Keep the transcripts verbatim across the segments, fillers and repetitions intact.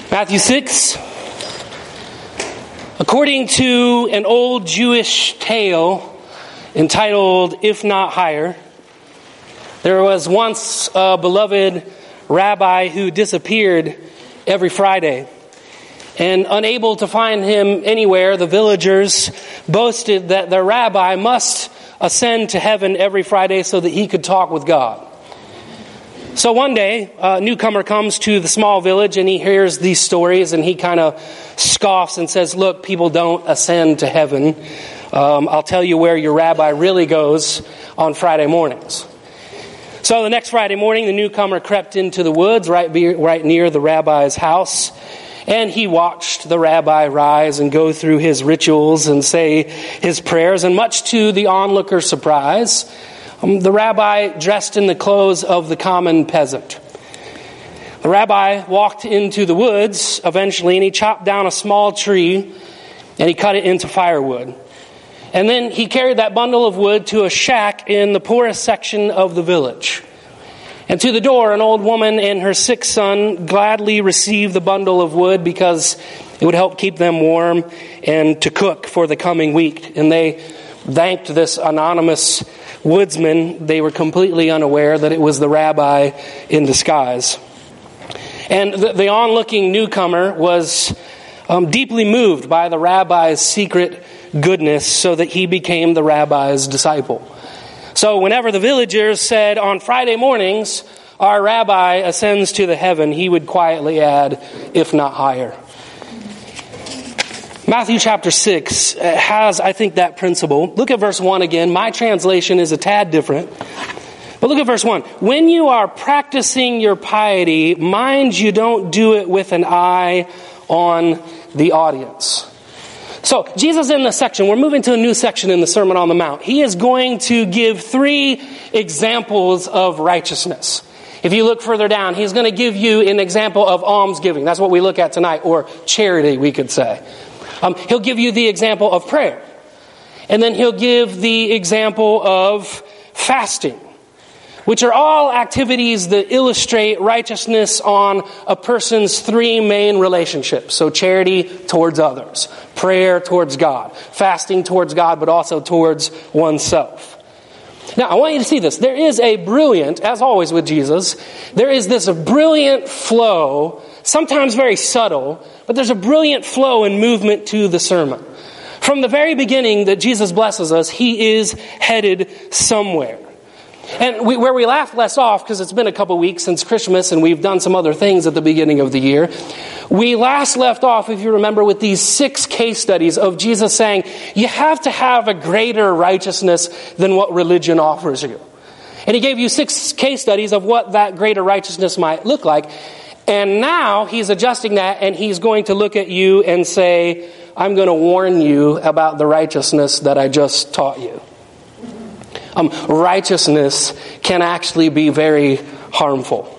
Matthew six. According to an old Jewish tale entitled If Not Higher, there was once a beloved rabbi who disappeared every Friday. And unable to find him anywhere, the villagers boasted that their rabbi must ascend to heaven every Friday so that he could talk with God. So one day, a newcomer comes to the small village and he hears these stories and he kind of scoffs and says, "Look, people don't ascend to heaven. Um, I'll tell you where your rabbi really goes on Friday mornings." So the next Friday morning, the newcomer crept into the woods right, be, right near the rabbi's house. And he watched the rabbi rise and go through his rituals and say his prayers. And much to the onlooker's surprise, um, the rabbi dressed in the clothes of the common peasant. The rabbi walked into the woods eventually, and he chopped down a small tree and he cut it into firewood. And then he carried that bundle of wood to a shack in the poorest section of the village. And to the door, an old woman and her sick son gladly received the bundle of wood because it would help keep them warm and to cook for the coming week. And they thanked this anonymous woodsman. They were completely unaware that it was the rabbi in disguise. And the, the onlooking newcomer was um, deeply moved by the rabbi's secret goodness, so that he became the rabbi's disciple. So whenever the villagers said, "On Friday mornings, our rabbi ascends to the heaven," he would quietly add, "if not higher." Matthew chapter six has, I think, that principle. Look at verse one again. My translation is a tad different. But look at verse one. "When you are practicing your piety, mind you don't do it with an eye on the audience." So, Jesus in this section, we're moving to a new section in the Sermon on the Mount. He is going to give three examples of righteousness. If you look further down, he's going to give you an example of almsgiving. That's what we look at tonight, or charity, we could say. Um, he'll give you the example of prayer. And then he'll give the example of fasting, which are all activities that illustrate righteousness on a person's three main relationships. So charity towards others, prayer towards God, fasting towards God, but also towards oneself. Now, I want you to see this. There is a brilliant, as always with Jesus, there is this brilliant flow, sometimes very subtle, but there's a brilliant flow and movement to the sermon. From the very beginning that Jesus blesses us, he is headed somewhere. And we, where we last left off, because it's been a couple weeks since Christmas and we've done some other things at the beginning of the year, we last left off, if you remember, with these six case studies of Jesus saying, you have to have a greater righteousness than what religion offers you. And he gave you six case studies of what that greater righteousness might look like. And now he's adjusting that, and he's going to look at you and say, I'm going to warn you about the righteousness that I just taught you. Um, righteousness can actually be very harmful.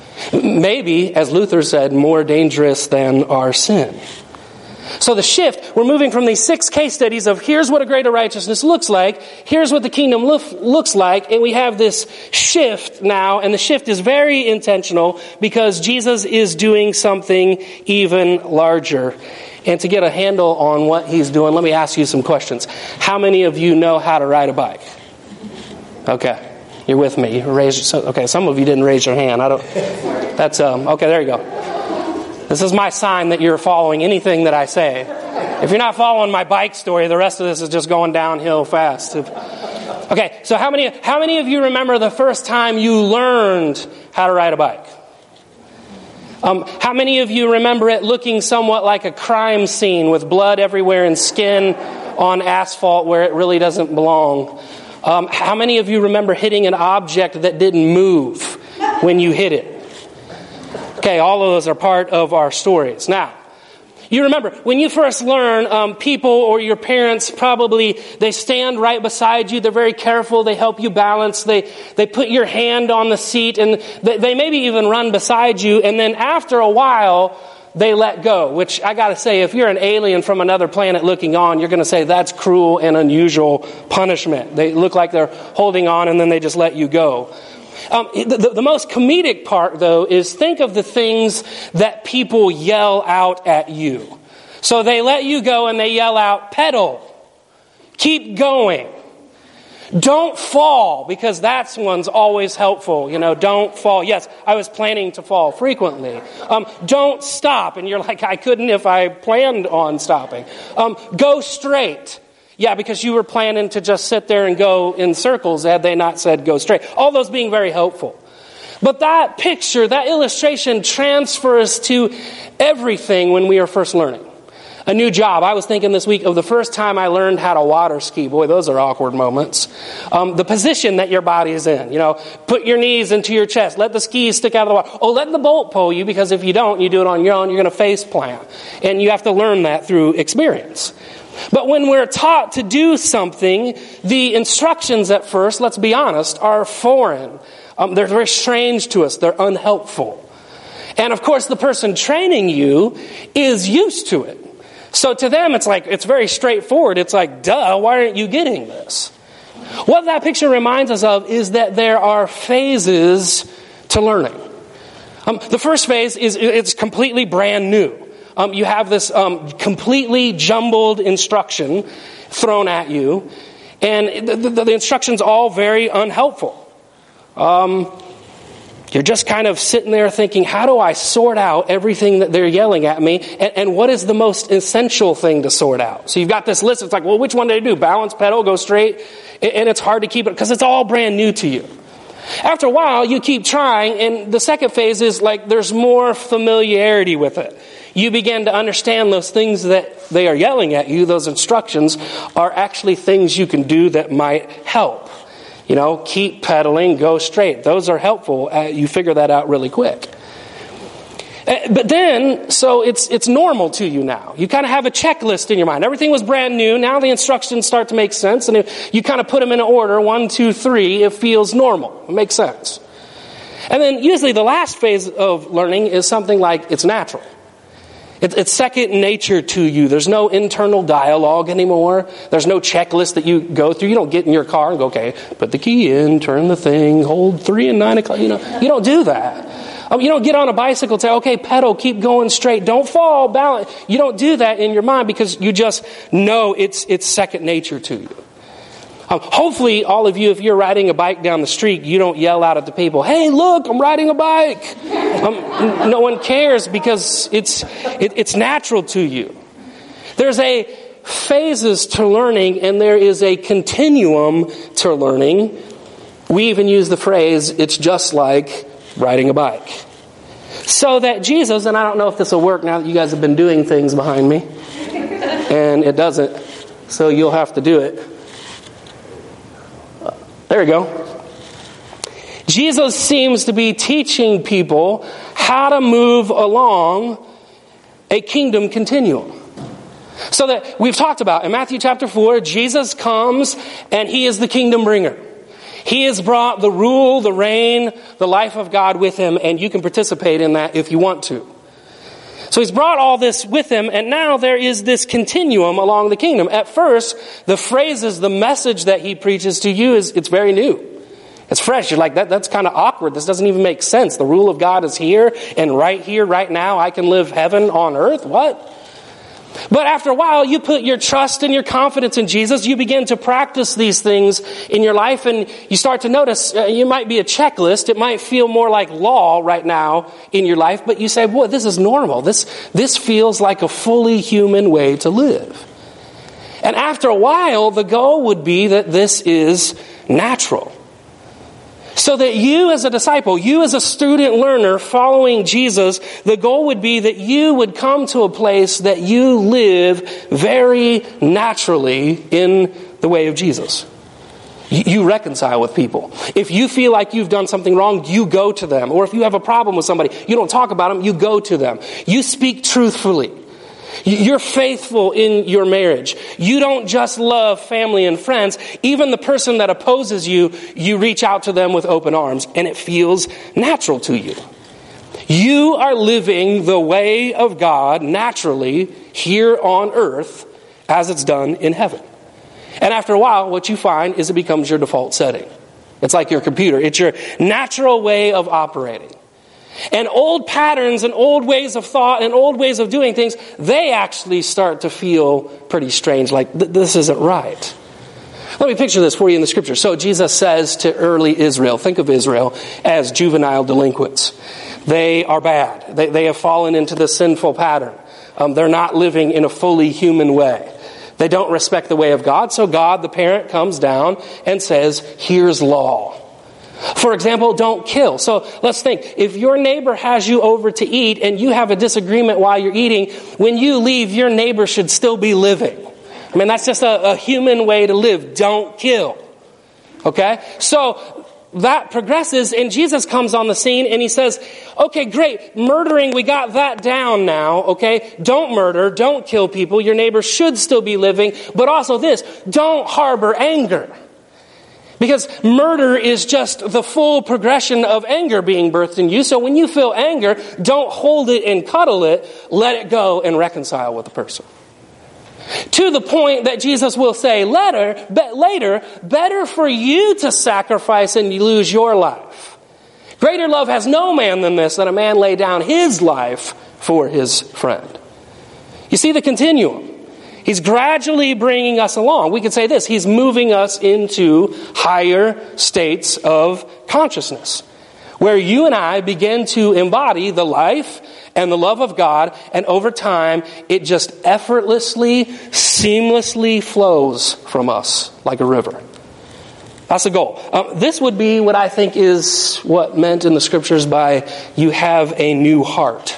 Maybe, as Luther said, more dangerous than our sin. So the shift, we're moving from these six case studies of here's what a greater righteousness looks like, here's what the kingdom lo- looks like, and we have this shift now, and the shift is very intentional because Jesus is doing something even larger. And to get a handle on what he's doing, let me ask you some questions. How many of you know how to ride a bike? Okay, you're with me. You raised, okay, some of you didn't raise your hand. I don't. That's um. Okay, there you go. This is my sign that you're following anything that I say. If you're not following my bike story, the rest of this is just going downhill fast. Okay, so how many how many of you remember the first time you learned how to ride a bike? Um, how many of you remember it looking somewhat like a crime scene with blood everywhere and skin on asphalt where it really doesn't belong? Um, how many of you remember hitting an object that didn't move when you hit it? Okay, all of those are part of our stories. Now, you remember, when you first learn, um, people or your parents probably, they stand right beside you. They're very careful. They help you balance. They they put your hand on the seat, and they, they maybe even run beside you. And then after a while, they let go, which I got to say, if you're an alien from another planet looking on, you're going to say that's cruel and unusual punishment. They look like they're holding on and then they just let you go. Um, the, the most comedic part, though, is think of the things that people yell out at you. So they let you go and they yell out, pedal, keep going. Don't fall, because that's one's always helpful. You know, don't fall. Yes, I was planning to fall frequently. Um, don't stop. And you're like, I couldn't if I planned on stopping. Um, go straight. Yeah, because you were planning to just sit there and go in circles had they not said go straight. All those being very helpful. But that picture, that illustration transfers to everything when we are first learning. A new job. I was thinking this week of the first time I learned how to water ski. Boy, those are awkward moments. Um, the position that your body is in. You know, put your knees into your chest. Let the skis stick out of the water. Oh, let the boat pull you, because if you don't, you do it on your own, you're going to face plant. And you have to learn that through experience. But when we're taught to do something, the instructions at first, let's be honest, are foreign. Um, they're very strange to us. They're unhelpful. And of course, the person training you is used to it. So to them, it's like, it's very straightforward. It's like, duh, why aren't you getting this? What that picture reminds us of is that there are phases to learning. Um, the first phase is it's completely brand new. Um, you have this um, completely jumbled instruction thrown at you, and the, the, the instruction's all very unhelpful. Um, You're just kind of sitting there thinking, how do I sort out everything that they're yelling at me? And, and what is the most essential thing to sort out? So you've got this list. It's like, well, which one do I do? Balance, pedal, go straight? And it's hard to keep it because it's all brand new to you. After a while, you keep trying. And the second phase is like there's more familiarity with it. You begin to understand those things that they are yelling at you. Those instructions are actually things you can do that might help. You know, keep pedaling, go straight. Those are helpful. Uh, you figure that out really quick. Uh, but then, so it's it's normal to you now. You kind of have a checklist in your mind. Everything was brand new. Now the instructions start to make sense. And if you kind of put them in order, one, two, three, it feels normal. It makes sense. And then usually the last phase of learning is something like it's natural. It's second nature to you. There's no internal dialogue anymore. There's no checklist that you go through. You don't get in your car and go, okay, put the key in, turn the thing, hold three and nine o'clock. You know, you don't do that. Um, you don't get on a bicycle and say, okay, pedal, keep going straight, don't fall, balance. You don't do that in your mind because you just know it's it's second nature to you. Um, hopefully, all of you, if you're riding a bike down the street, you don't yell out at the people, hey, look, I'm riding a bike. Um, no one cares because it's it, it's natural to you. There's a phases to learning, and there is a continuum to learning. We even use the phrase, it's just like riding a bike. So that Jesus, and I don't know if this will work now that you guys have been doing things behind me, and it doesn't, so you'll have to do it. There we go. Jesus seems to be teaching people how to move along a kingdom continuum. So that we've talked about in Matthew chapter four, Jesus comes and he is the kingdom bringer. He has brought the rule, the reign, the life of God with him, and you can participate in that if you want to. So he's brought all this with him, and now there is this continuum along the kingdom. At first, the phrases, the message that he preaches to you is it's very new. It's fresh. You're like, that, that's kind of awkward. This doesn't even make sense. The rule of God is here, and right here, right now, I can live heaven on earth. What? But after a while, you put your trust and your confidence in Jesus. You begin to practice these things in your life, and you start to notice uh, you might be a checklist. It might feel more like law right now in your life, but you say, boy, this is normal. This, this feels like a fully human way to live. And after a while, the goal would be that this is natural. So that you as a disciple, you as a student learner following Jesus, the goal would be that you would come to a place that you live very naturally in the way of Jesus. You reconcile with people. If you feel like you've done something wrong, you go to them. Or if you have a problem with somebody, you don't talk about them, you go to them. You speak truthfully. You're faithful in your marriage. You don't just love family and friends. Even the person that opposes you, you reach out to them with open arms, and it feels natural to you. You are living the way of God naturally here on earth as it's done in heaven. And after a while, what you find is it becomes your default setting. It's like your computer. It's your natural way of operating. And old patterns and old ways of thought and old ways of doing things, they actually start to feel pretty strange, like th- this isn't right. Let me picture this for you in the scripture. So Jesus says to early Israel, think of Israel as juvenile delinquents. They are bad. They, they have fallen into the sinful pattern. Um, they're not living in a fully human way. They don't respect the way of God. So God, the parent, comes down and says, here's law. For example, don't kill. So let's think. If your neighbor has you over to eat and you have a disagreement while you're eating, when you leave, your neighbor should still be living. I mean, that's just a, a human way to live. Don't kill. Okay? So that progresses, and Jesus comes on the scene and he says, okay, great, murdering, we got that down now, okay? Don't murder, don't kill people. Your neighbor should still be living. But also this, don't harbor anger. Because murder is just the full progression of anger being birthed in you. So when you feel anger, don't hold it and cuddle it. Let it go and reconcile with the person. To the point that Jesus will say later, later, better for you to sacrifice and lose your life. Greater love has no man than this, that a man lay down his life for his friend. You see the continuum. He's gradually bringing us along. We could say this, he's moving us into higher states of consciousness, where you and I begin to embody the life and the love of God, and over time, it just effortlessly, seamlessly flows from us like a river. That's the goal. Um, this would be what I think is what meant in the scriptures by you have a new heart.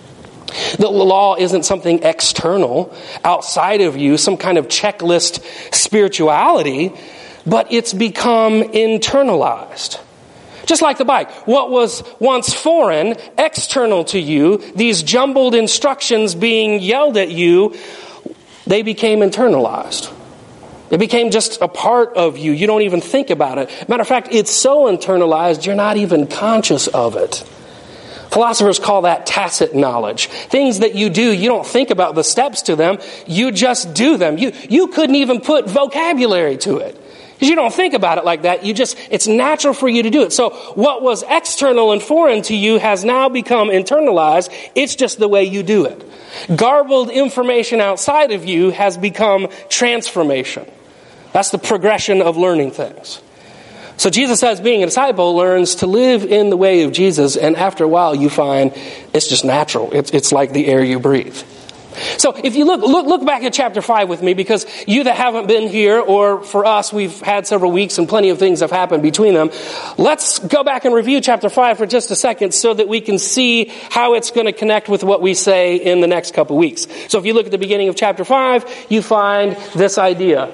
The law isn't something external, outside of you, some kind of checklist spirituality, but it's become internalized. Just like the bike. What was once foreign, external to you, these jumbled instructions being yelled at you, they became internalized. It became just a part of you. You don't even think about it. Matter of fact, it's so internalized, you're not even conscious of it. Philosophers call that tacit knowledge. Things that you do, you don't think about the steps to them. You just do them. You, you couldn't even put vocabulary to it. Because you don't think about it like that. You just, it's natural for you to do it. So what was external and foreign to you has now become internalized. It's just the way you do it. Garbled information outside of you has become transformation. That's the progression of learning things. So Jesus says being a disciple learns to live in the way of Jesus, and after a while you find it's just natural. It's, it's like the air you breathe. So if you look, look look back at chapter five with me, because you that haven't been here, or for us, we've had several weeks and plenty of things have happened between them. Let's go back and review chapter five for just a second so that we can see how it's going to connect with what we say in the next couple weeks. So if you look at the beginning of chapter five, you find this idea.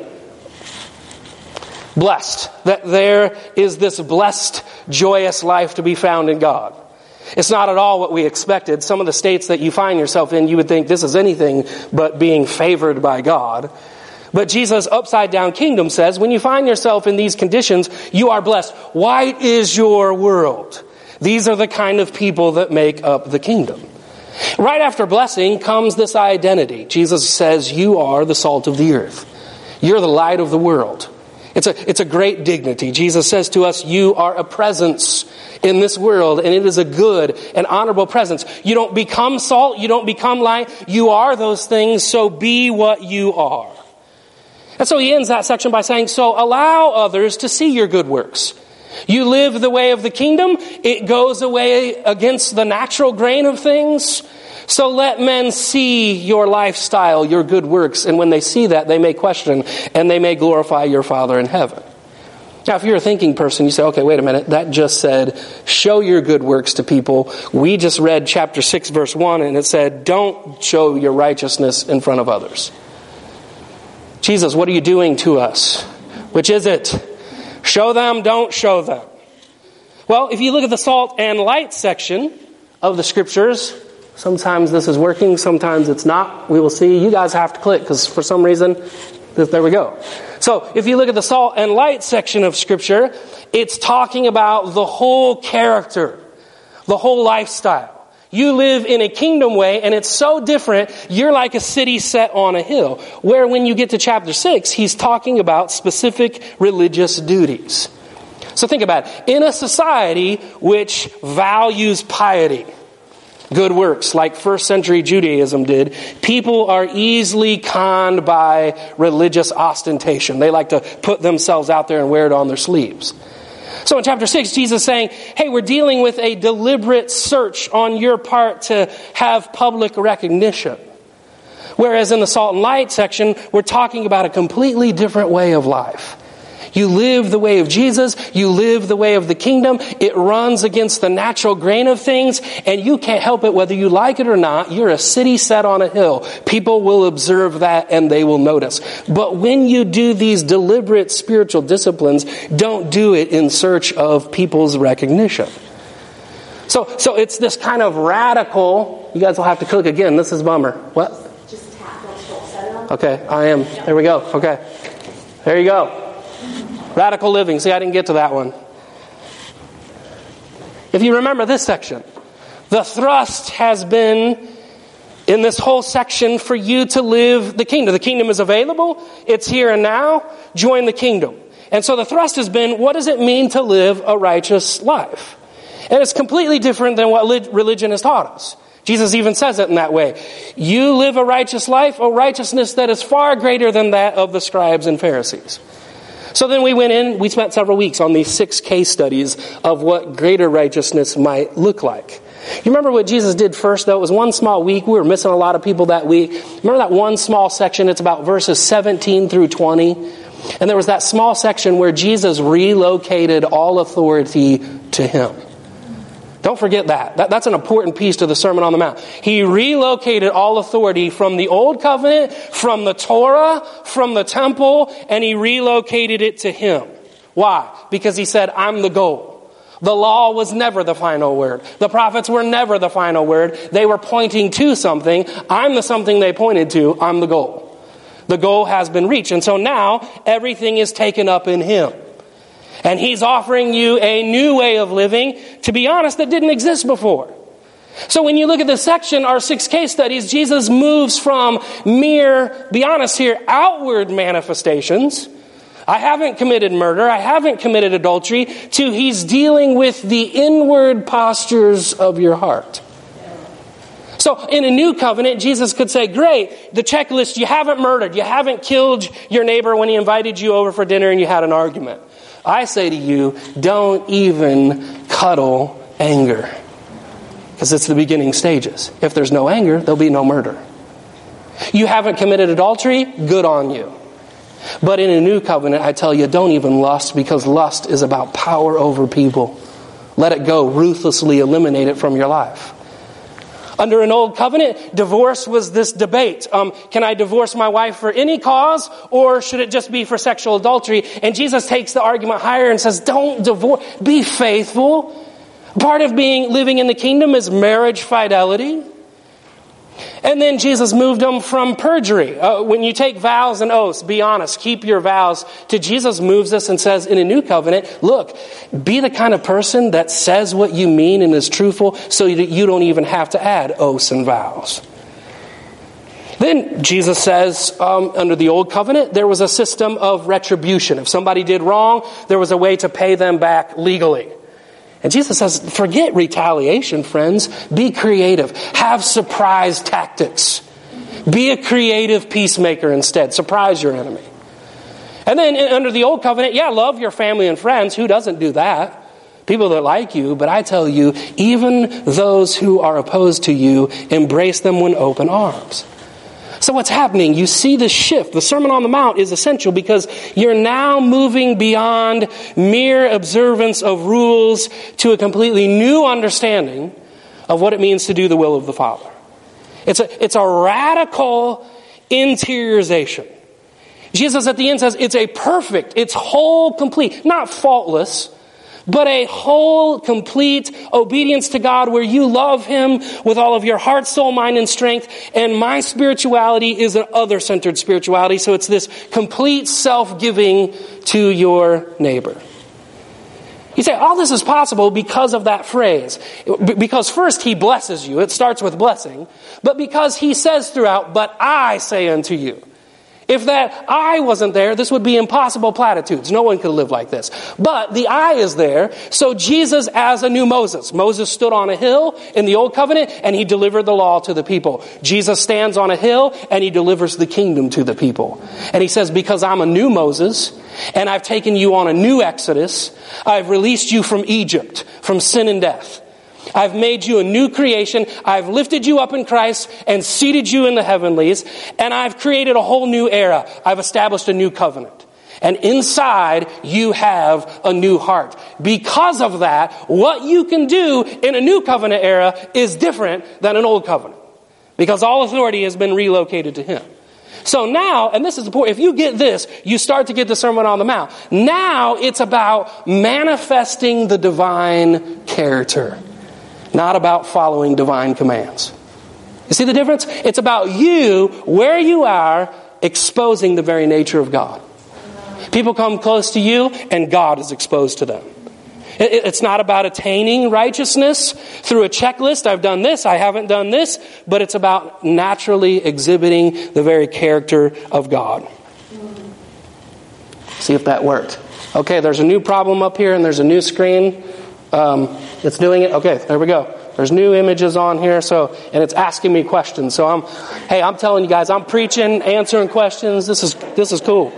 Blessed. That there is this blessed, joyous life to be found in God. It's not at all what we expected. Some of the states that you find yourself in, you would think this is anything but being favored by God. But Jesus' upside down kingdom says, when you find yourself in these conditions, you are blessed. White is your world. These are the kind of people that make up the kingdom. Right after blessing comes this identity. Jesus says, you are the salt of the earth. You're the light of the world. It's a, it's a great dignity. Jesus says to us, you are a presence in this world, and it is a good and honorable presence. You don't become salt, you don't become light, you are those things, so be what you are. And so he ends that section by saying, so allow others to see your good works. You live the way of the kingdom, it goes away against the natural grain of things. So let men see your lifestyle, your good works, and when they see that, they may question and they may glorify your Father in heaven. Now, if you're a thinking person, you say, okay, wait a minute, that just said, show your good works to people. We just read chapter six, verse one, and it said, don't show your righteousness in front of others. Jesus, what are you doing to us? Which is it? Show them, don't show them. Well, if you look at the salt and light section of the scriptures, sometimes this is working, sometimes it's not. We will see. You guys have to click because for some reason, there we go. So if you look at the salt and light section of Scripture, it's talking about the whole character, the whole lifestyle. You live in a kingdom way, and it's so different, you're like a city set on a hill. Where when you get to chapter six, he's talking about specific religious duties. So think about it. In a society which values piety, good works, like first century Judaism did, people are easily conned by religious ostentation. They like to put themselves out there and wear it on their sleeves. So in chapter six, Jesus is saying, hey, we're dealing with a deliberate search on your part to have public recognition. Whereas in the salt and light section, we're talking about a completely different way of life. You live the way of Jesus. You live the way of the kingdom. It runs against the natural grain of things, and you can't help it whether you like it or not. You're a city set on a hill. People will observe that, and they will notice. But when you do these deliberate spiritual disciplines, don't do it in search of people's recognition. So, so it's this kind of radical. You guys will have to click again. This is a bummer. What? Just tap that scroll. Set it on. Okay, I am. There we go. Okay. There you go. Radical living. See, I didn't get to that one. If you remember this section, the thrust has been in this whole section for you to live the kingdom. The kingdom is available. It's here and now. Join the kingdom. And so the thrust has been, what does it mean to live a righteous life? And it's completely different than what religion has taught us. Jesus even says it in that way. You live a righteous life, a righteousness that is far greater than that of the scribes and Pharisees. So then we went in, we spent several weeks on these six case studies of what greater righteousness might look like. You remember what Jesus did first, though? It was one small week. We were missing a lot of people that week. Remember that one small section? It's about verses seventeen through twenty. And there was that small section where Jesus relocated all authority to him. Don't forget that. that. That's an important piece to the Sermon on the Mount. He relocated all authority from the Old Covenant, from the Torah, from the temple, and he relocated it to him. Why? Because he said, I'm the goal. The law was never the final word. The prophets were never the final word. They were pointing to something. I'm the something they pointed to. I'm the goal. The goal has been reached. And so now everything is taken up in him. And he's offering you a new way of living, to be honest, that didn't exist before. So when you look at this section, our six case studies, Jesus moves from mere, be honest here, outward manifestations. I haven't committed murder. I haven't committed adultery. To he's dealing with the inward postures of your heart. So in a new covenant, Jesus could say, great, the checklist, you haven't murdered. You haven't killed your neighbor when he invited you over for dinner and you had an argument. I say to you, don't even cuddle anger. Because it's the beginning stages. If there's no anger, there'll be no murder. You haven't committed adultery? Good on you. But in a new covenant, I tell you, don't even lust, because lust is about power over people. Let it go. Ruthlessly eliminate it from your life. Under an old covenant, divorce was this debate. Um, can I divorce my wife for any cause, or should it just be for sexual adultery? And Jesus takes the argument higher and says, don't divorce. Be faithful. Part of being living in the kingdom is marriage fidelity. And then Jesus moved them from perjury. Uh, when you take vows and oaths, be honest, keep your vows. To Jesus moves us and says in a new covenant, look, be the kind of person that says what you mean and is truthful, so that you don't even have to add oaths and vows. Then Jesus says, um, under the old covenant, there was a system of retribution. If somebody did wrong, there was a way to pay them back legally. And Jesus says, forget retaliation, friends. Be creative. Have surprise tactics. Be a creative peacemaker instead. Surprise your enemy. And then under the old covenant, yeah, love your family and friends. Who doesn't do that? People that like you. But I tell you, even those who are opposed to you, embrace them with open arms. So what's happening? You see the shift. The Sermon on the Mount is essential because you're now moving beyond mere observance of rules to a completely new understanding of what it means to do the will of the Father. It's a, it's a radical interiorization. Jesus at the end says it's a perfect, it's whole, complete, not faultless, but a whole, complete obedience to God where you love Him with all of your heart, soul, mind, and strength. And my spirituality is an other-centered spirituality. So it's this complete self-giving to your neighbor. You say, all this is possible because of that phrase. Because first He blesses you. It starts with blessing. But because He says throughout, but I say unto you. If that I wasn't there, this would be impossible platitudes. No one could live like this. But the I is there, so Jesus as a new Moses. Moses stood on a hill in the Old Covenant, and he delivered the law to the people. Jesus stands on a hill, and he delivers the kingdom to the people. And he says, because I'm a new Moses, and I've taken you on a new Exodus, I've released you from Egypt, from sin and death. I've made you a new creation. I've lifted you up in Christ and seated you in the heavenlies. And I've created a whole new era. I've established a new covenant. And inside you have a new heart. Because of that, what you can do in a new covenant era is different than an old covenant. Because all authority has been relocated to him. So now, and this is important, if you get this, you start to get the Sermon on the Mount. Now it's about manifesting the divine character. Not about following divine commands. You see the difference? It's about you, where you are, exposing the very nature of God. People come close to you, and God is exposed to them. It's not about attaining righteousness through a checklist. I've done this, I haven't done this. But it's about naturally exhibiting the very character of God. See if that worked. Okay, there's a new problem up here, and there's a new screen. Um, it's doing it. Okay, there we go. There's new images on here, so and it's asking me questions. So I'm, hey, I'm telling you guys, I'm preaching, answering questions. This is this is cool.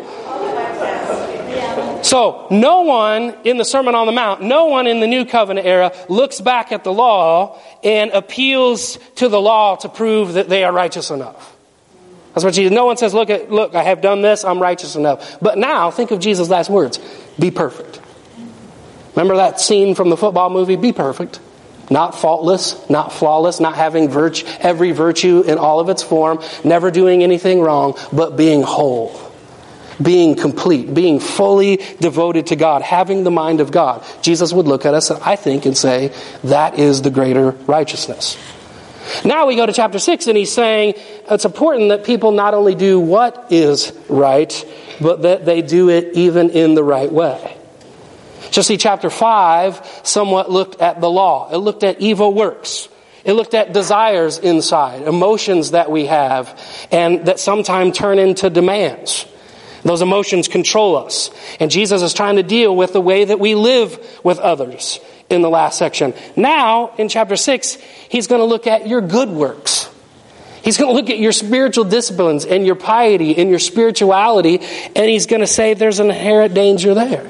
So no one in the Sermon on the Mount, no one in the New Covenant era looks back at the law and appeals to the law to prove that they are righteous enough. That's what Jesus. No one says, "Look at look, I have done this. I'm righteous enough." But now think of Jesus' last words: "Be perfect." Remember that scene from the football movie, Be Perfect? Not faultless, not flawless, not having virtue, every virtue in all of its form, never doing anything wrong, but being whole, being complete, being fully devoted to God, having the mind of God. Jesus would look at us, I think, and say, that is the greater righteousness. Now we go to chapter six, and he's saying it's important that people not only do what is right, but that they do it even in the right way. So see, chapter five somewhat looked at the law. It looked at evil works. It looked at desires inside, emotions that we have, and that sometimes turn into demands. Those emotions control us. And Jesus is trying to deal with the way that we live with others in the last section. Now, in chapter six, he's going to look at your good works. He's going to look at your spiritual disciplines and your piety and your spirituality, and he's going to say there's an inherent danger there.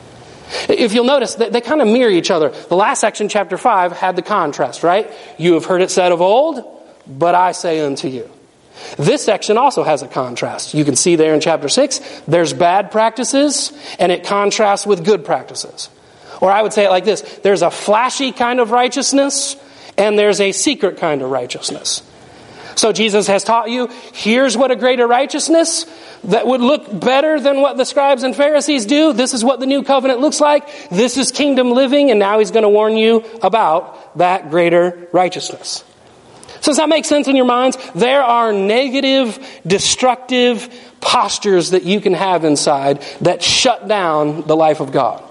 If you'll notice, they kind of mirror each other. The last section, chapter five, had the contrast, right? You have heard it said of old, but I say unto you. This section also has a contrast. You can see there in chapter six, there's bad practices, and it contrasts with good practices. Or I would say it like this: there's a flashy kind of righteousness, and there's a secret kind of righteousness. So Jesus has taught you, here's what a greater righteousness that would look better than what the scribes and Pharisees do. This is what the new covenant looks like. This is kingdom living, and now he's going to warn you about that greater righteousness. So does that make sense in your minds? There are negative, destructive postures that you can have inside that shut down the life of God.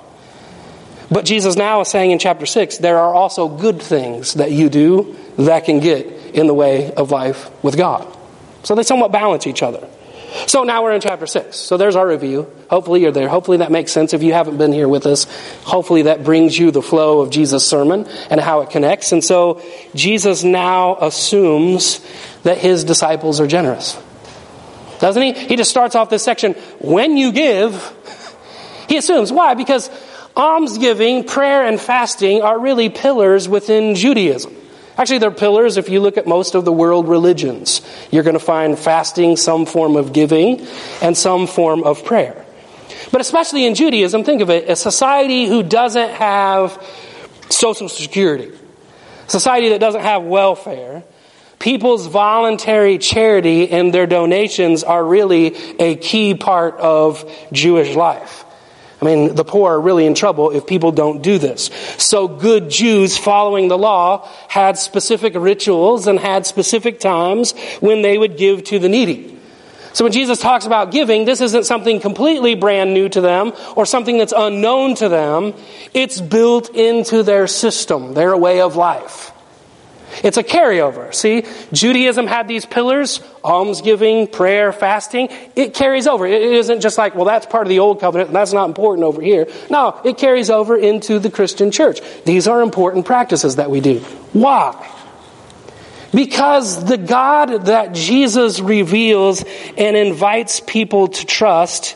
But Jesus now is saying in chapter six, there are also good things that you do that can get in the way of life with God. So they somewhat balance each other. So now we're in chapter six. So there's our review. Hopefully you're there. Hopefully that makes sense. If you haven't been here with us, hopefully that brings you the flow of Jesus' sermon and how it connects. And so Jesus now assumes that his disciples are generous. Doesn't he? He just starts off this section, when you give, he assumes. Why? Because almsgiving, prayer, and fasting are really pillars within Judaism. Actually, they're pillars if you look at most of the world religions. You're going to find fasting, some form of giving, and some form of prayer. But especially in Judaism, think of it, a society who doesn't have social security, a society that doesn't have welfare, people's voluntary charity and their donations are really a key part of Jewish life. I mean, the poor are really in trouble if people don't do this. So good Jews following the law had specific rituals and had specific times when they would give to the needy. So when Jesus talks about giving, this isn't something completely brand new to them or something that's unknown to them. It's built into their system, their way of life. It's a carryover. See, Judaism had these pillars, almsgiving, prayer, fasting. It carries over. It isn't just like, well, that's part of the old covenant and that's not important over here. No, it carries over into the Christian church. These are important practices that we do. Why? Because the God that Jesus reveals and invites people to trust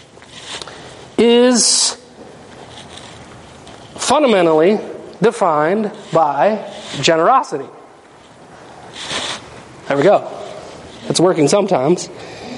is fundamentally defined by generosity. There we go. It's working sometimes.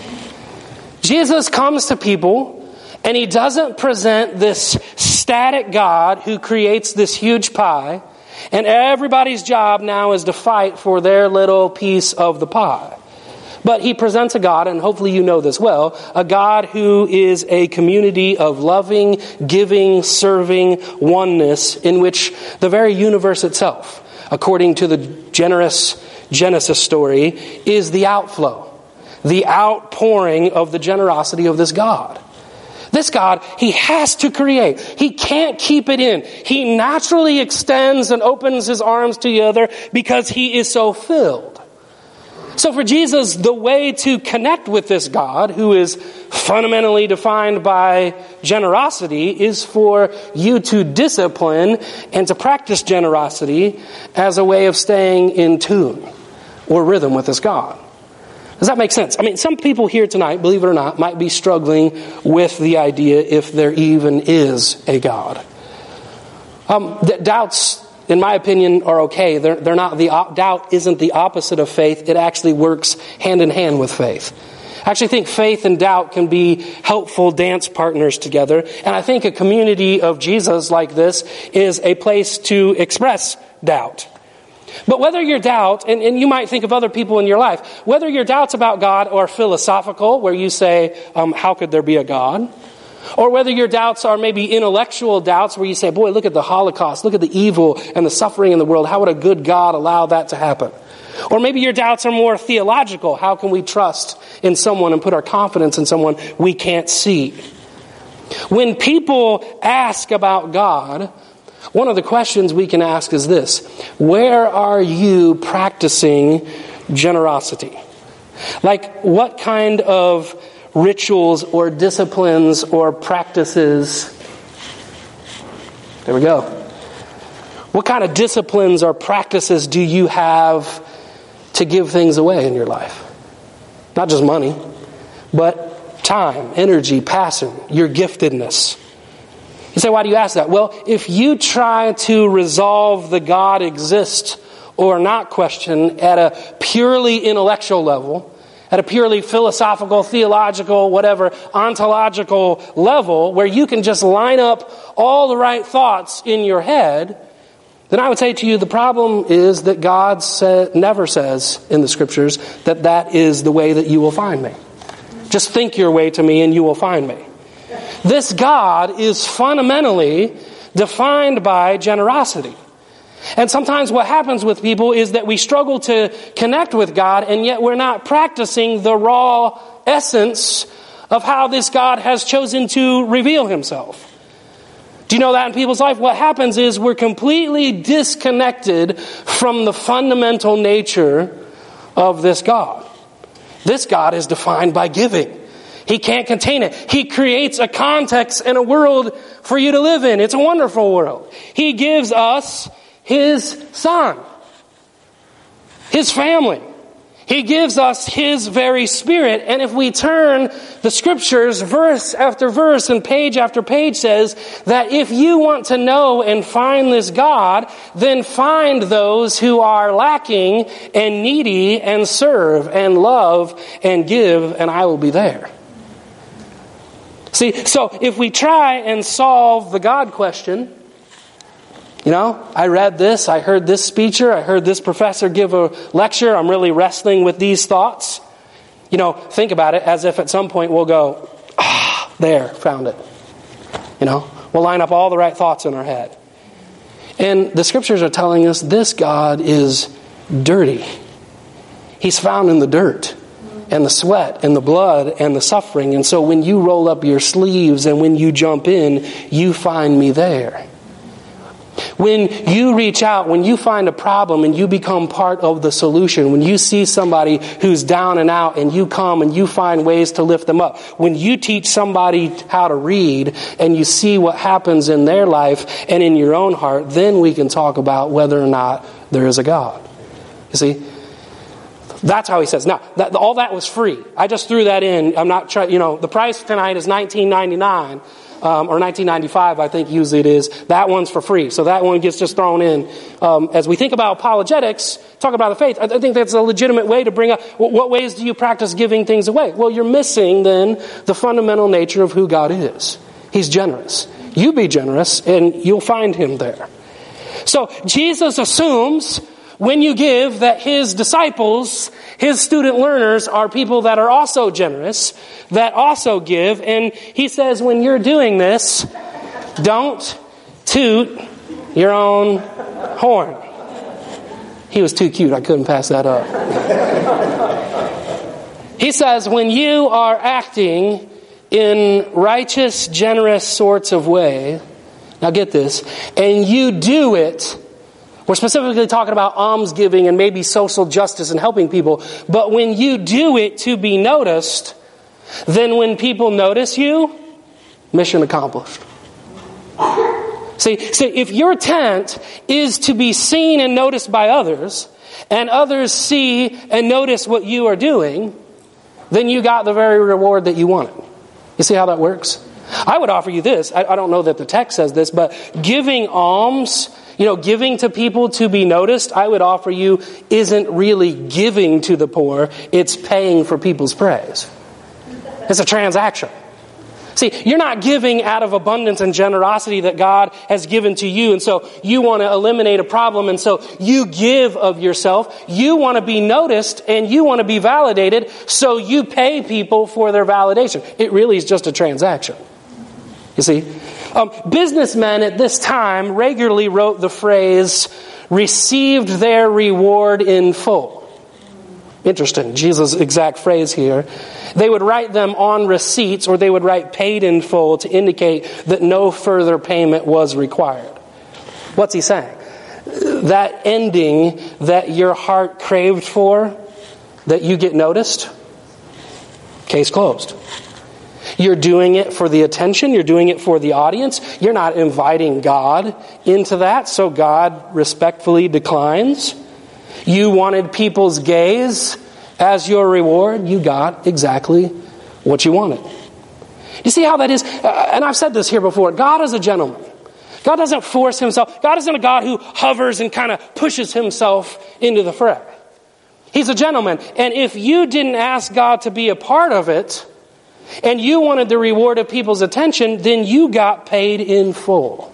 Jesus comes to people and he doesn't present this static God who creates this huge pie and everybody's job now is to fight for their little piece of the pie. But he presents a God, and hopefully you know this well, a God who is a community of loving, giving, serving oneness in which the very universe itself, according to the generous Genesis story, is the outflow, the outpouring of the generosity of this God. This God, he has to create. He can't keep it in. He naturally extends and opens his arms to the other because he is so filled. So for Jesus, the way to connect with this God, who is fundamentally defined by generosity, is for you to discipline and to practice generosity as a way of staying in tune or rhythm with this God. Does that make sense? I mean, some people here tonight, believe it or not, might be struggling with the idea if there even is a God. Um, th- doubts, in my opinion, are okay. They're, they're not the doubt isn't the opposite of faith. It actually works hand in hand with faith. I actually think faith and doubt can be helpful dance partners together. And I think a community of Jesus like this is a place to express doubt. But whether your doubt, and, and you might think of other people in your life, whether your doubts about God are philosophical, where you say, um, how could there be a God? Or whether your doubts are maybe intellectual doubts where you say, boy, look at the Holocaust, look at the evil and the suffering in the world. How would a good God allow that to happen? Or maybe your doubts are more theological. How can we trust in someone and put our confidence in someone we can't see? When people ask about God, one of the questions we can ask is this: where are you practicing generosity? Like, what kind of rituals or disciplines or practices? There we go. What kind of disciplines or practices do you have to give things away in your life? Not just money, but time, energy, passion, your giftedness. You say, why do you ask that? Well, if you try to resolve the God exists or not question at a purely intellectual level, at a purely philosophical, theological, whatever, ontological level, where you can just line up all the right thoughts in your head, then I would say to you, the problem is that God sa- never says in the Scriptures that that is the way that you will find me. Just think your way to me and you will find me. This God is fundamentally defined by generosity. And sometimes what happens with people is that we struggle to connect with God, and yet we're not practicing the raw essence of how this God has chosen to reveal himself. Do you know that in people's life? What happens is we're completely disconnected from the fundamental nature of this God. This God is defined by giving. He can't contain it. He creates a context and a world for you to live in. It's a wonderful world. He gives us his son, his family. He gives us his very spirit. And if we turn the Scriptures, verse after verse and page after page says that if you want to know and find this God, then find those who are lacking and needy and serve and love and give, and I will be there. See, so if we try and solve the God question, you know, I read this, I heard this speaker, I heard this professor give a lecture, I'm really wrestling with these thoughts. You know, think about it as if at some point we'll go, ah, there, found it. You know, we'll line up all the right thoughts in our head. And the Scriptures are telling us this God is dirty. He's found in the dirt and the sweat and the blood and the suffering. And so when you roll up your sleeves and when you jump in, you find me there. When you reach out, when you find a problem and you become part of the solution, when you see somebody who's down and out and you come and you find ways to lift them up, when you teach somebody how to read and you see what happens in their life and in your own heart, then we can talk about whether or not there is a God. You see? That's how he says. Now, that, all that was free. I just threw that in. I'm not trying, you know, the price tonight is nineteen ninety-nine. Um, or nineteen ninety-five, I think usually it is. That one's for free. So that one gets just thrown in. Um, as we think about apologetics, talk about the faith, I, I think that's a legitimate way to bring up, what, what ways do you practice giving things away? Well, you're missing then the fundamental nature of who God is. He's generous. You be generous and you'll find him there. So Jesus assumes when you give that his disciples, his student learners are people that are also generous, that also give. And he says, when you're doing this, don't toot your own horn. He was too cute. I couldn't pass that up. He says, when you are acting in righteous, generous sorts of way, now get this, and you do it, we're specifically talking about almsgiving and maybe social justice and helping people. But when you do it to be noticed, then when people notice you, mission accomplished. See, see, if your tent is to be seen and noticed by others, and others see and notice what you are doing, then you got the very reward that you wanted. You see how that works? I would offer you this. I, I don't know that the text says this, but giving alms, you know, giving to people to be noticed, I would offer you, isn't really giving to the poor. It's paying for people's praise. It's a transaction. See, you're not giving out of abundance and generosity that God has given to you. And so you want to eliminate a problem. And so you give of yourself. You want to be noticed and you want to be validated. So you pay people for their validation. It really is just a transaction. You see, um, businessmen at this time regularly wrote the phrase, received their reward in full. Interesting, Jesus' exact phrase here. They would write them on receipts, or they would write paid in full to indicate that no further payment was required. What's he saying? That ending that your heart craved for, that you get noticed, case closed. You're doing it for the attention. You're doing it for the audience. You're not inviting God into that, so God respectfully declines. You wanted people's gaze as your reward. You got exactly what you wanted. You see how that is? Uh, and I've said this here before. God is a gentleman. God doesn't force himself. God isn't a God who hovers and kind of pushes himself into the fray. He's a gentleman. And if you didn't ask God to be a part of it, and you wanted the reward of people's attention, then you got paid in full.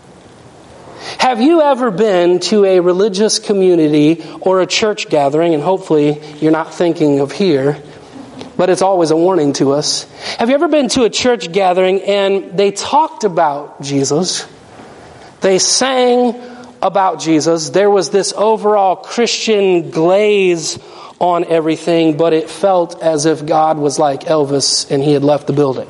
Have you ever been to a religious community or a church gathering, and hopefully you're not thinking of here, but it's always a warning to us. Have you ever been to a church gathering and they talked about Jesus? They sang about Jesus. There was this overall Christian glaze on everything, but it felt as if God was like Elvis and he had left the building.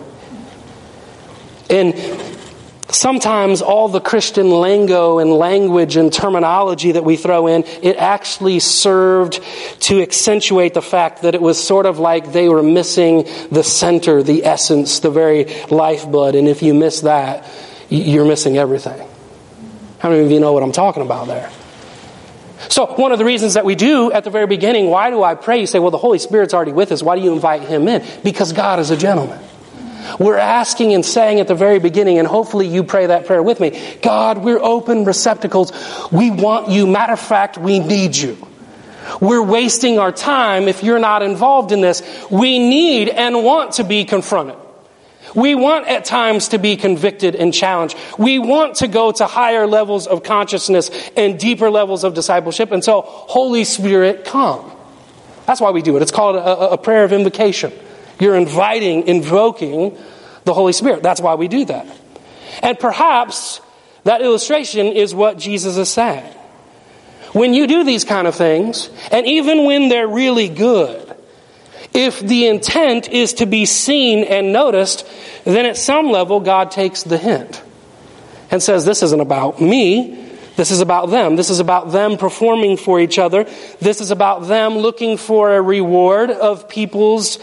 And sometimes all the Christian lingo and language and terminology that we throw in, it actually served to accentuate the fact that it was sort of like they were missing the center, the essence, the very lifeblood. And if you miss that, you're missing everything. How many of you know what I'm talking about there? So one of the reasons that we do at the very beginning, why do I pray? You say, well, the Holy Spirit's already with us. Why do you invite him in? Because God is a gentleman. We're asking and saying at the very beginning, and hopefully you pray that prayer with me, God, we're open receptacles. We want you. Matter of fact, we need you. We're wasting our time if you're not involved in this. We need and want to be confronted. We want at times to be convicted and challenged. We want to go to higher levels of consciousness and deeper levels of discipleship. And so, Holy Spirit, come. That's why we do it. It's called a, a prayer of invocation. You're inviting, invoking the Holy Spirit. That's why we do that. And perhaps that illustration is what Jesus is saying. When you do these kind of things, and even when they're really good, if the intent is to be seen and noticed, then at some level God takes the hint and says, this isn't about me. This is about them. This is about them performing for each other. This is about them looking for a reward of people's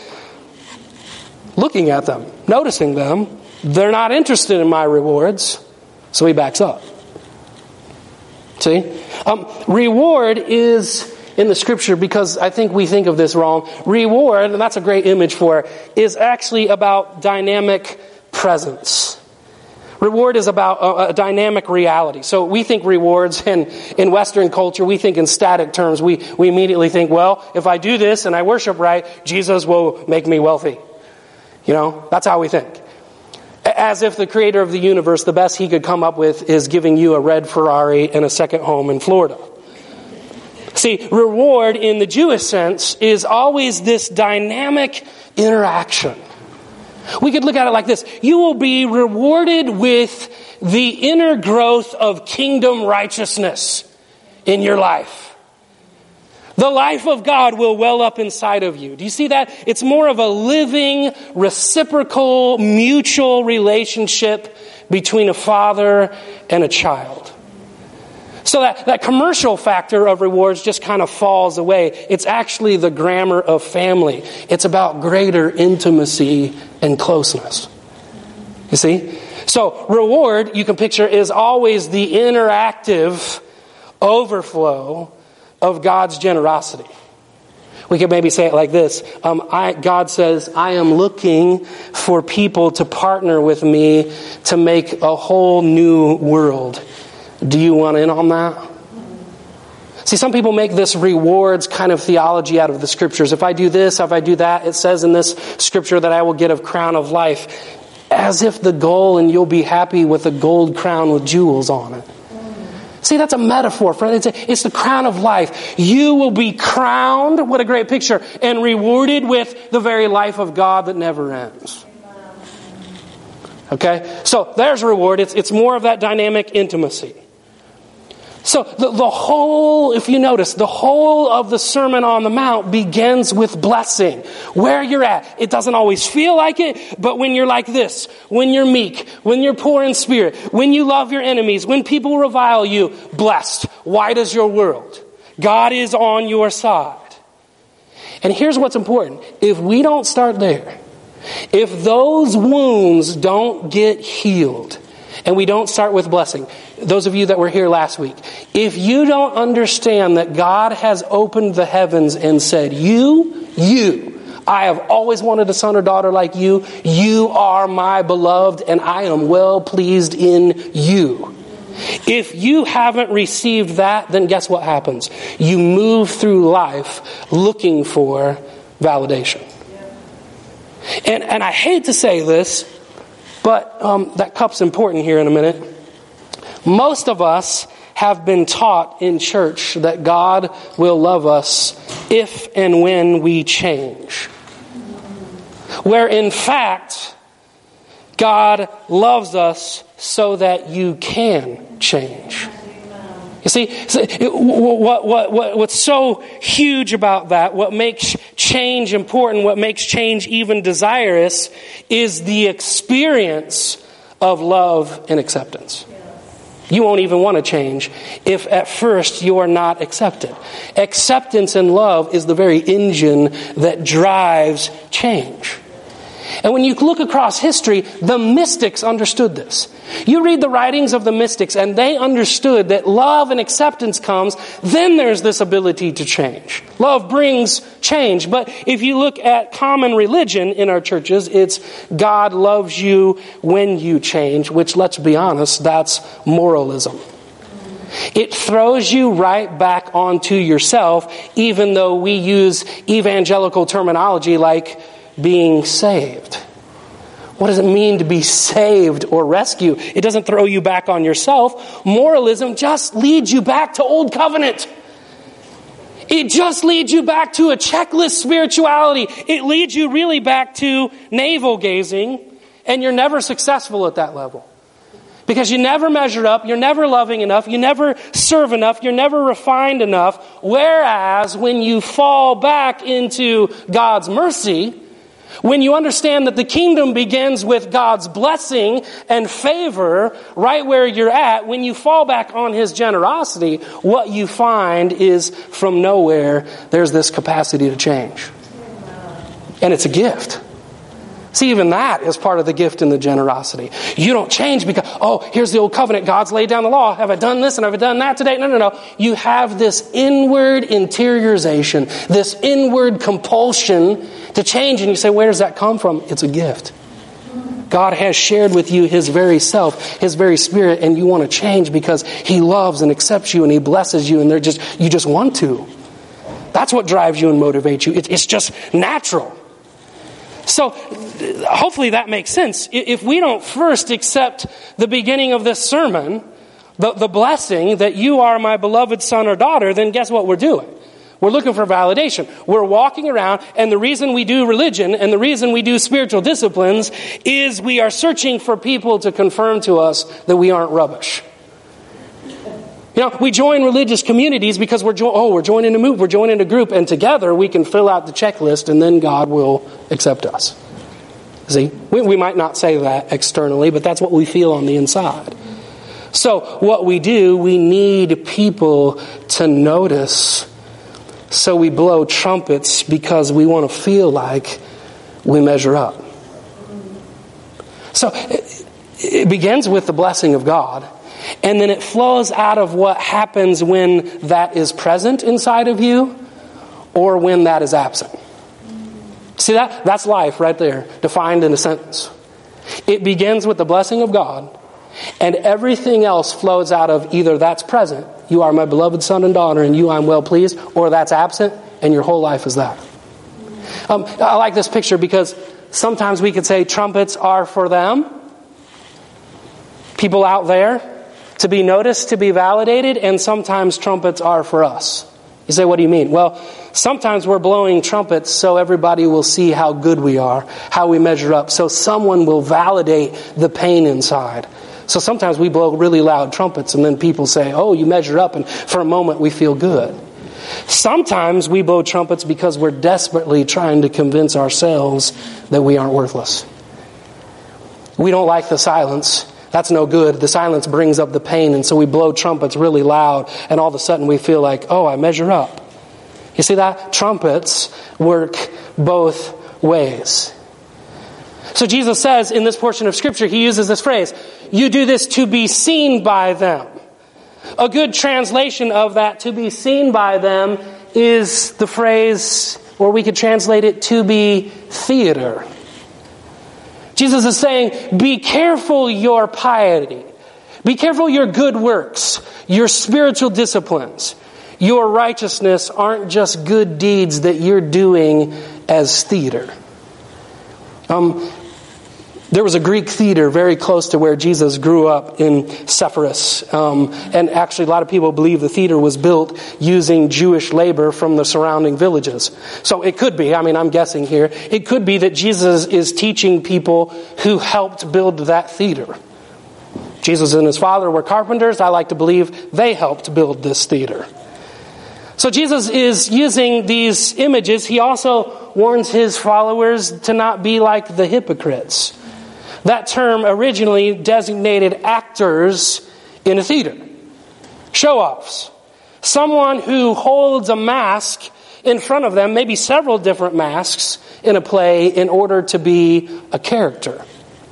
looking at them, noticing them. They're not interested in my rewards, so he backs up. See? Um, reward is, in the scripture, because I think we think of this wrong, reward, and that's a great image for it, is actually about dynamic presence. Reward is about a, a dynamic reality. So we think rewards in, in Western culture, we think in static terms. We, we immediately think, well, if I do this and I worship right, Jesus will make me wealthy. You know, that's how we think. As if the creator of the universe, the best he could come up with is giving you a red Ferrari and a second home in Florida. See, reward in the Jewish sense is always this dynamic interaction. We could look at it like this. You will be rewarded with the inner growth of kingdom righteousness in your life. The life of God will well up inside of you. Do you see that? It's more of a living, reciprocal, mutual relationship between a father and a child. So that, that commercial factor of rewards just kind of falls away. It's actually the grammar of family. It's about greater intimacy and closeness. You see? So reward, you can picture, is always the interactive overflow of God's generosity. We could maybe say it like this. Um, I, God says, I am looking for people to partner with me to make a whole new world. Do you want in on that? See, some people make this rewards kind of theology out of the scriptures. If I do this, if I do that, it says in this scripture that I will get a crown of life. As if the goal, and you'll be happy with a gold crown with jewels on it. See, that's a metaphor, friend. It's, a, it's the crown of life. You will be crowned, what a great picture, and rewarded with the very life of God that never ends. Okay? So there's reward. It's, it's more of that dynamic intimacy. So the, the whole, if you notice, the whole of the Sermon on the Mount begins with blessing. Where you're at. It doesn't always feel like it, but when you're like this, when you're meek, when you're poor in spirit, when you love your enemies, when people revile you, blessed. Wide is your world. God is on your side. And here's what's important. If we don't start there, if those wounds don't get healed, and we don't start with blessing, those of you that were here last week, if you don't understand that God has opened the heavens and said, you, you, I have always wanted a son or daughter like you. You are my beloved and I am well pleased in you. If you haven't received that, then guess what happens? You move through life looking for validation. And, and I hate to say this, but um, that cup's important here in a minute. Most of us have been taught in church that God will love us if and when we change. Where in fact, God loves us so that you can change. You see, what, what, what, what's so huge about that, what makes change important, what makes change even desirous, is the experience of love and acceptance. You won't even want to change if at first you are not accepted. Acceptance and love is the very engine that drives change. And when you look across history, the mystics understood this. You read the writings of the mystics and they understood that love and acceptance comes, then there's this ability to change. Love brings change. But if you look at common religion in our churches, it's God loves you when you change, which, let's be honest, that's moralism. It throws you right back onto yourself, even though we use evangelical terminology like being saved. What does it mean to be saved or rescued? It doesn't throw you back on yourself. Moralism just leads you back to old covenant. It just leads you back to a checklist spirituality. It leads you really back to navel gazing, and you're never successful at that level. Because you never measure up, you're never loving enough, you never serve enough, you're never refined enough. Whereas when you fall back into God's mercy, When you understand that the kingdom begins with God's blessing and favor right where you're at, when you fall back on His generosity, what you find is from nowhere, there's this capacity to change. And it's a gift. See, even that is part of the gift and the generosity. You don't change because, oh, here's the old covenant. God's laid down the law. Have I done this and have I done that today? No, no, no. You have this inward interiorization, this inward compulsion to change. And you say, where does that come from? It's a gift. God has shared with you His very self, His very spirit, and you want to change because He loves and accepts you and He blesses you, and they're just you just want to. That's what drives you and motivates you. It's just natural. So hopefully that makes sense. If we don't first accept the beginning of this sermon, the, the blessing that you are my beloved son or daughter, then guess what we're doing? We're looking for validation. We're walking around, and the reason we do religion and the reason we do spiritual disciplines is we are searching for people to confirm to us that we aren't rubbish. You know, we join religious communities because we're jo- oh, we're joining a move, we're joining a group, and together we can fill out the checklist, and then God will accept us. See, we, we might not say that externally, but that's what we feel on the inside. So what we do, we need people to notice, so we blow trumpets because we want to feel like we measure up. So it, it begins with the blessing of God. And then it flows out of what happens when that is present inside of you or when that is absent. See that? That's life right there, defined in a sentence. It begins with the blessing of God, and everything else flows out of either that's present, you are my beloved son and daughter, and you I'm well pleased, or that's absent, and your whole life is that. Um, I like this picture because sometimes we could say trumpets are for them, people out there, to be noticed, to be validated, and sometimes trumpets are for us. You say, what do you mean? Well, sometimes we're blowing trumpets so everybody will see how good we are, how we measure up, so someone will validate the pain inside. So sometimes we blow really loud trumpets and then people say, oh, you measure up, and for a moment we feel good. Sometimes we blow trumpets because we're desperately trying to convince ourselves that we aren't worthless. We don't like the silence. That's no good. The silence brings up the pain, and so we blow trumpets really loud, and all of a sudden we feel like, oh, I measure up. You see that? Trumpets work both ways. So Jesus says in this portion of Scripture, He uses this phrase, you do this to be seen by them. A good translation of that, to be seen by them, is the phrase, or we could translate it, to be theater. Jesus is saying, be careful your piety. Be careful your good works, your spiritual disciplines. Your righteousness aren't just good deeds that you're doing as theater. Um, there was a Greek theater very close to where Jesus grew up in Sepphoris. Um, and actually a lot of people believe the theater was built using Jewish labor from the surrounding villages. So it could be, I mean, I'm guessing here, it could be that Jesus is teaching people who helped build that theater. Jesus and His Father were carpenters. I like to believe they helped build this theater. So Jesus is using these images. He also warns His followers to not be like the hypocrites. That term originally designated actors in a theater. Show-offs. Someone who holds a mask in front of them, maybe several different masks in a play, in order to be a character.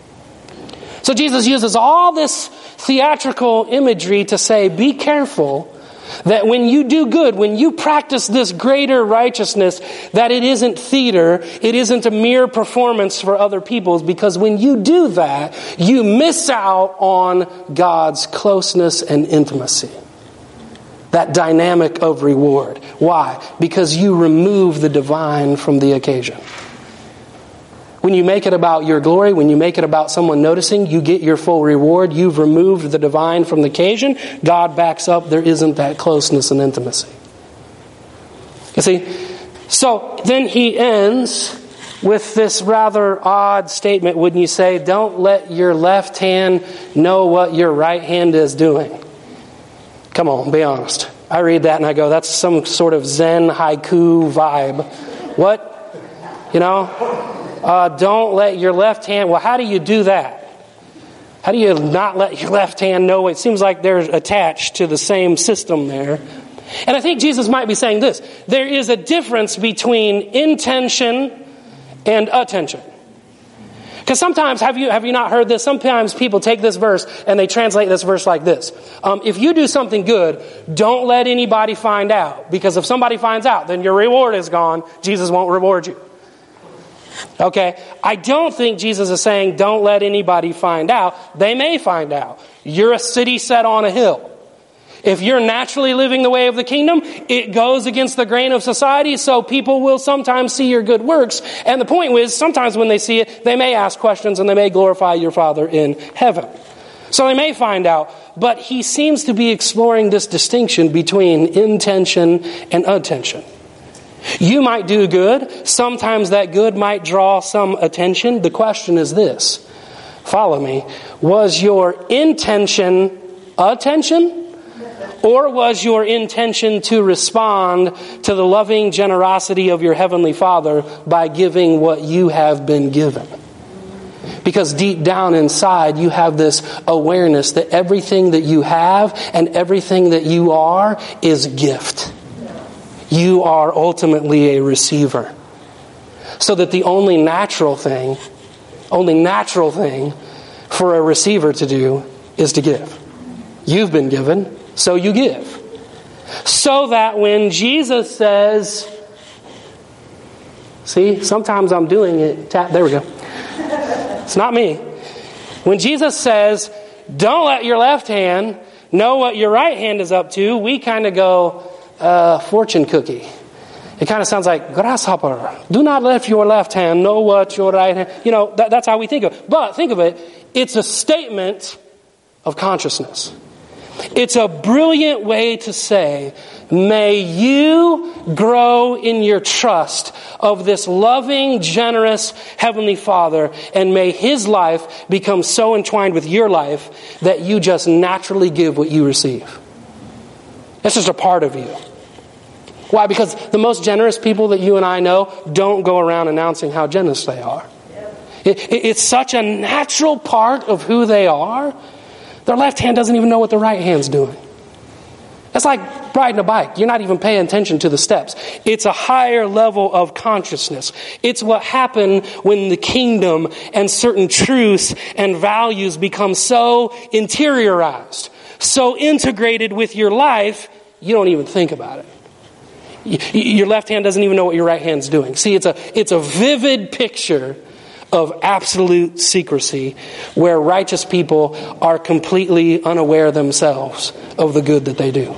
So Jesus uses all this theatrical imagery to say, be careful that when you do good, when you practice this greater righteousness, that it isn't theater, it isn't a mere performance for other people, because when you do that, you miss out on God's closeness and intimacy. That dynamic of reward. Why? Because you remove the divine from the occasion. When you make it about your glory, when you make it about someone noticing, you get your full reward. You've removed the divine from the occasion. God backs up. There isn't that closeness and intimacy. You see? So then He ends with this rather odd statement, wouldn't you say? Don't let your left hand know what your right hand is doing. Come on, be honest. I read that and I go, that's some sort of Zen haiku vibe. What? You know, uh, don't let your left hand, well, how do you do that? How do you not let your left hand know? It seems like they're attached to the same system there. And I think Jesus might be saying this. There is a difference between intention and attention. Because sometimes, have you have you not heard this? Sometimes people take this verse and they translate this verse like this. Um, if you do something good, don't let anybody find out. Because if somebody finds out, then your reward is gone. Jesus won't reward you. Okay? I don't think Jesus is saying don't let anybody find out. They may find out. You're a city set on a hill. If you're naturally living the way of the kingdom, it goes against the grain of society, so people will sometimes see your good works. And the point is, sometimes when they see it, they may ask questions and they may glorify your Father in heaven. So they may find out, but he seems to be exploring this distinction between intention and attention. You might do good. Sometimes that good might draw some attention. The question is this. Follow me. Was your intention attention? Or was your intention to respond to the loving generosity of your Heavenly Father by giving what you have been given? Because deep down inside, you have this awareness that everything that you have and everything that you are is gift. You are ultimately a receiver. So that the only natural thing, only natural thing for a receiver to do is to give. You've been given. So you give. So that when Jesus says, see, sometimes I'm doing it. There we go. It's not me. When Jesus says, don't let your left hand know what your right hand is up to, we kind of go, uh, fortune cookie. It kind of sounds like grasshopper. Do not let your left hand know what your right hand, you know, that, that's how we think of it. But think of it, it's a statement of consciousness. It's a brilliant way to say, may you grow in your trust of this loving, generous Heavenly Father, and may His life become so entwined with your life that you just naturally give what you receive. It's just a part of you. Why? Because the most generous people that you and I know don't go around announcing how generous they are. It, it, it's such a natural part of who they are. Their left hand doesn't even know what the right hand's doing. It's like riding a bike. You're not even paying attention to the steps. It's a higher level of consciousness. It's what happened when the kingdom and certain truths and values become so interiorized, so integrated with your life, you don't even think about it. Your left hand doesn't even know what your right hand's doing. See, it's a it's a vivid picture of absolute secrecy, where righteous people are completely unaware themselves of the good that they do.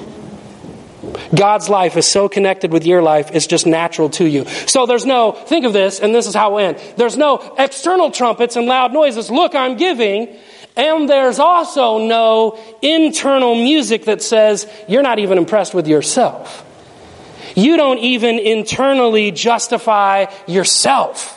God's life is so connected with your life, it's just natural to you. So there's no, think of this, and this is how it ends. There's no external trumpets and loud noises, look, I'm giving. And there's also no internal music that says, you're not even impressed with yourself. You don't even internally justify yourself.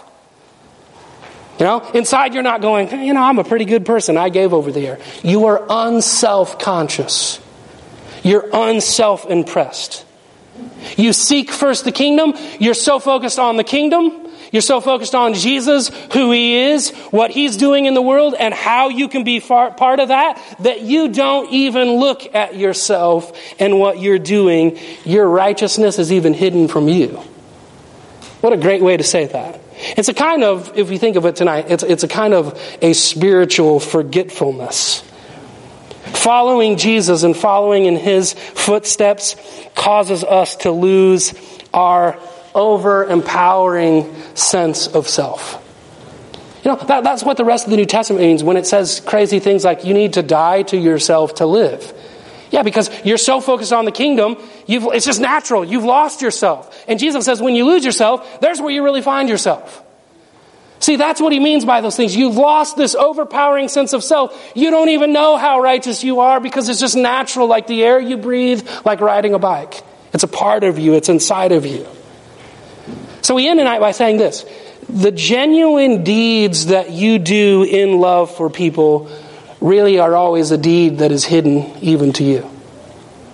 You know, inside you're not going, you know, I'm a pretty good person. I gave over there. You are unself-conscious. You're unself-impressed. You seek first the kingdom. You're so focused on the kingdom. You're so focused on Jesus, who He is, what He's doing in the world, and how you can be far, part of that, that you don't even look at yourself and what you're doing. Your righteousness is even hidden from you. What a great way to say that. It's a kind of, if you think of it tonight, it's, it's a kind of a spiritual forgetfulness. Following Jesus and following in His footsteps causes us to lose our over-empowering sense of self. You know, that, that's what the rest of the New Testament means when it says crazy things like you need to die to yourself to live. Yeah, because you're so focused on the kingdom, you've, it's just natural. You've lost yourself. And Jesus says when you lose yourself, there's where you really find yourself. See, that's what He means by those things. You've lost this overpowering sense of self. You don't even know how righteous you are because it's just natural, like the air you breathe, like riding a bike. It's a part of you. It's inside of you. So we end tonight by saying this. The genuine deeds that you do in love for people really are always a deed that is hidden even to you.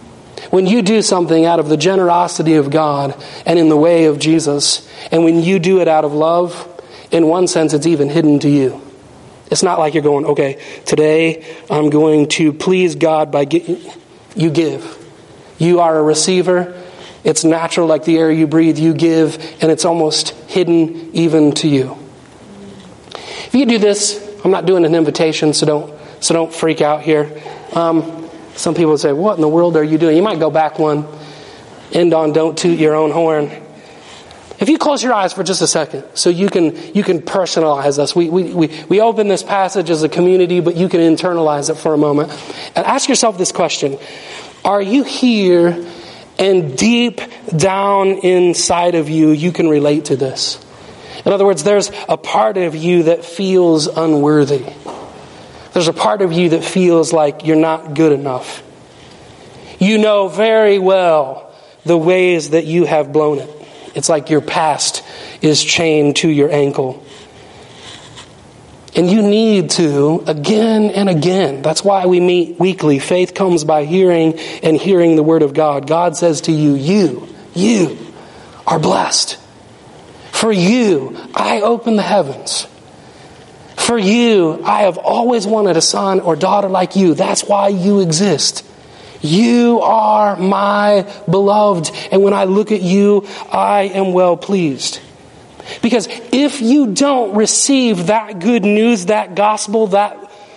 When you do something out of the generosity of God and in the way of Jesus, and when you do it out of love, in one sense, it's even hidden to you. It's not like you're going, okay, today I'm going to please God by getting... You give. You are a receiver. It's natural like the air you breathe. You give, and it's almost hidden even to you. If you do this, I'm not doing an invitation, so don't so don't freak out here. Um, some people say, what in the world are you doing? You might go back one. End on don't toot your own horn. If you close your eyes for just a second, so you can you can personalize us. We, we, we, we open this passage as a community, but you can internalize it for a moment. And ask yourself this question. Are you here and deep down inside of you, you can relate to this? In other words, there's a part of you that feels unworthy. There's a part of you that feels like you're not good enough. You know very well the ways that you have blown it. It's like your past is chained to your ankle. And you need to, again and again. That's why we meet weekly. Faith comes by hearing and hearing the word of God. God says to you, you, you are blessed. For you, I open the heavens. For you, I have always wanted a son or daughter like you. That's why you exist. You are my beloved. And when I look at you, I am well pleased. Because if you don't receive that good news, that gospel, that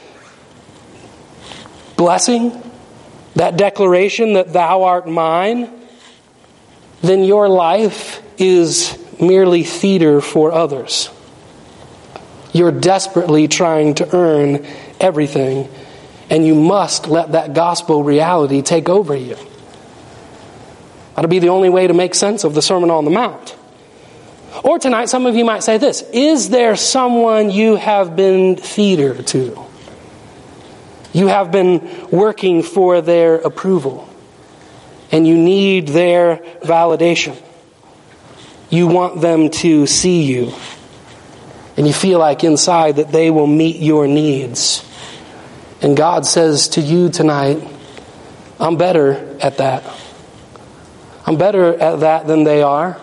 blessing, that declaration that thou art mine, then your life is merely theater for others. You're desperately trying to earn everything. And you must let that gospel reality take over you. That'll be the only way to make sense of the Sermon on the Mount. Or tonight, some of you might say this. Is there someone you have been theater to? You have been working for their approval. And you need their validation. You want them to see you. And you feel like inside that they will meet your needs. And God says to you tonight, I'm better at that. I'm better at that than they are.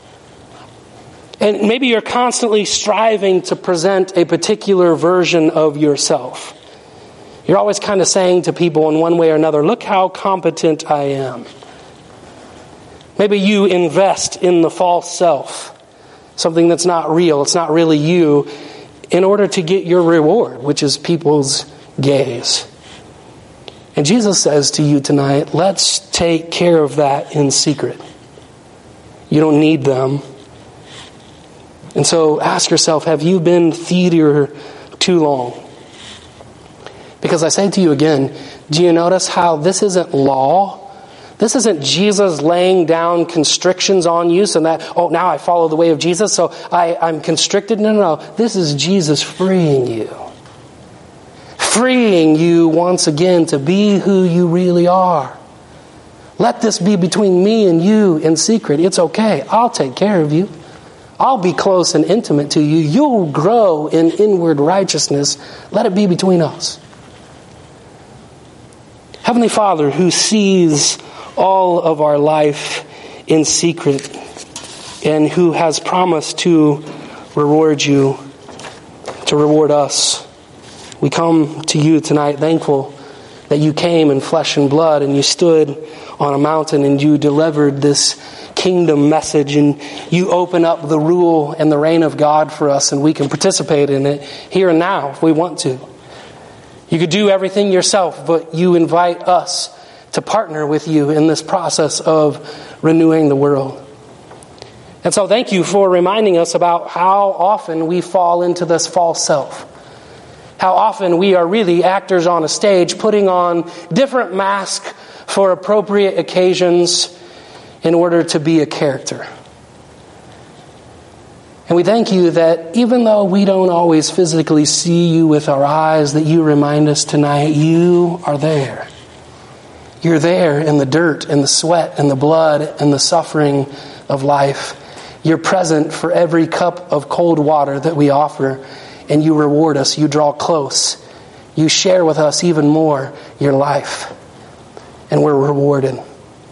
And maybe you're constantly striving to present a particular version of yourself. You're always kind of saying to people in one way or another, look how competent I am. Maybe you invest in the false self, something that's not real, it's not really you, in order to get your reward, which is people's gaze. And Jesus says to you tonight, let's take care of that in secret. You don't need them. And so ask yourself, have you been theater too long? Because I say to you again, do you notice how this isn't law? This isn't Jesus laying down constrictions on you so that, oh, now I follow the way of Jesus, so I, I'm constricted. No, no, no. This is Jesus freeing you. Freeing you once again to be who you really are. Let this be between me and you in secret. It's okay. I'll take care of you. I'll be close and intimate to you. You'll grow in inward righteousness. Let it be between us. Heavenly Father, who sees all of our life in secret and who has promised to reward you, to reward us, we come to you tonight thankful that you came in flesh and blood and you stood on a mountain and you delivered this kingdom message and you open up the rule and the reign of God for us and we can participate in it here and now if we want to. You could do everything yourself, but you invite us to partner with you in this process of renewing the world. And so thank you for reminding us about how often we fall into this false self. How often we are really actors on a stage putting on different masks for appropriate occasions in order to be a character. And we thank you that even though we don't always physically see you with our eyes, that you remind us tonight you are there. You're there in the dirt and the sweat and the blood and the suffering of life. You're present for every cup of cold water that we offer, and you reward us. You draw close. You share with us even more your life, and we're rewarded.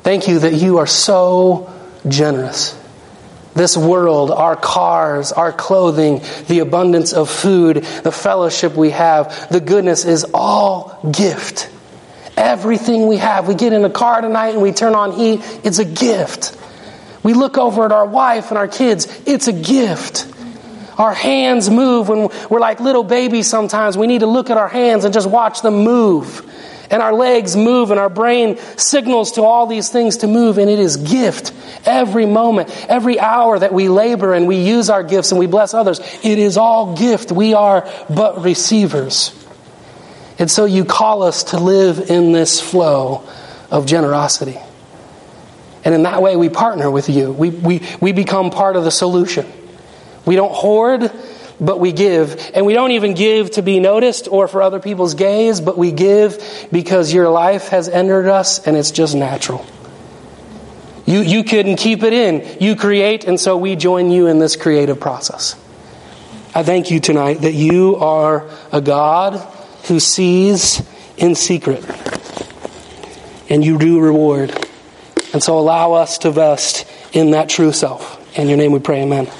Thank you that you are so generous. This world, our cars, our clothing, the abundance of food, the fellowship we have, the goodness is all gift. Everything we have. We get in a car tonight and we turn on heat. It's a gift. We look over at our wife and our kids. It's a gift. Our hands move when we're like little babies sometimes. We need to look at our hands and just watch them move. And our legs move and our brain signals to all these things to move. And it is gift. Every moment, every hour that we labor and we use our gifts and we bless others, it is all gift. We are but receivers. And so you call us to live in this flow of generosity. And in that way we partner with you. We, we, we become part of the solution. We don't hoard, but we give. And we don't even give to be noticed or for other people's gaze, but we give because your life has entered us and it's just natural. You, you couldn't keep it in. You create, and so we join you in this creative process. I thank you tonight that you are a God who sees in secret. And you do reward. And so allow us to vest in that true self. In your name we pray, amen.